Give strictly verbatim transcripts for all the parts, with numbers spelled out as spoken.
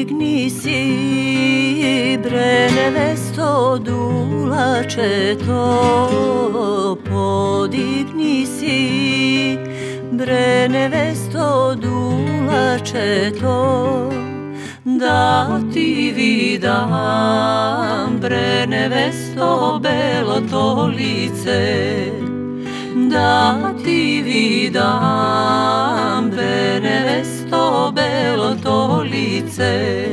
Podigni si, bre nevesto, dulačeto. Podigni si, bre nevesto, dulačeto. Da ti vidam, bre nevesto, belo to lice. Da ti vidam, bre nevesto, belo to lice.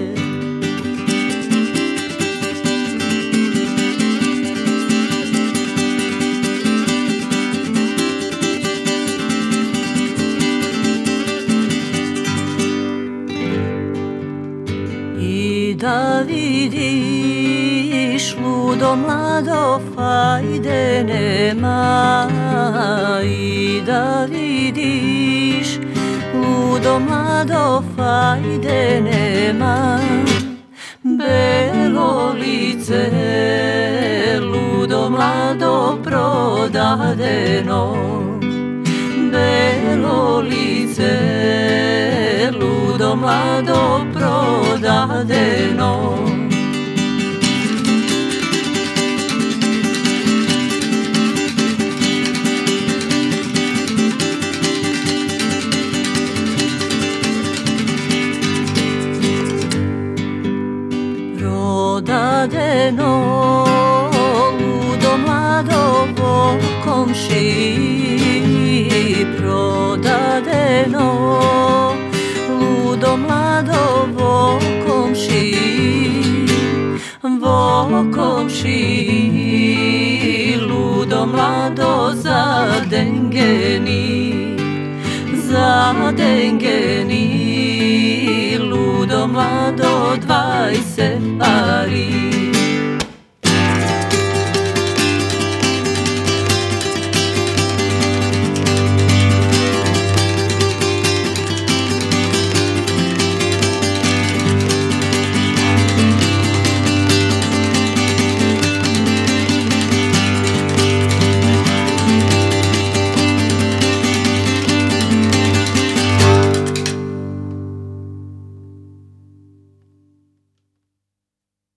I da vidiš, ludo mlado, fajde nema. I da vidiš, ludo mlado, fajde nema. Belo lice, ludo mlado, prodadeno. Belo lice, ludo mlado, prodadeno. Prodadeno, ludo mlado, vokomši. Prodadeno, ludo mlado, vokomši. Vokomši, ludo mlado, zadengeni. Zadengeni, ludo mlado, dvajset pari.